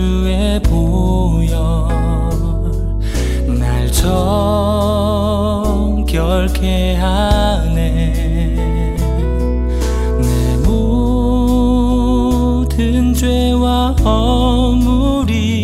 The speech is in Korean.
주의 보혈 날 정결케 하네. 내 모든 죄와 허물이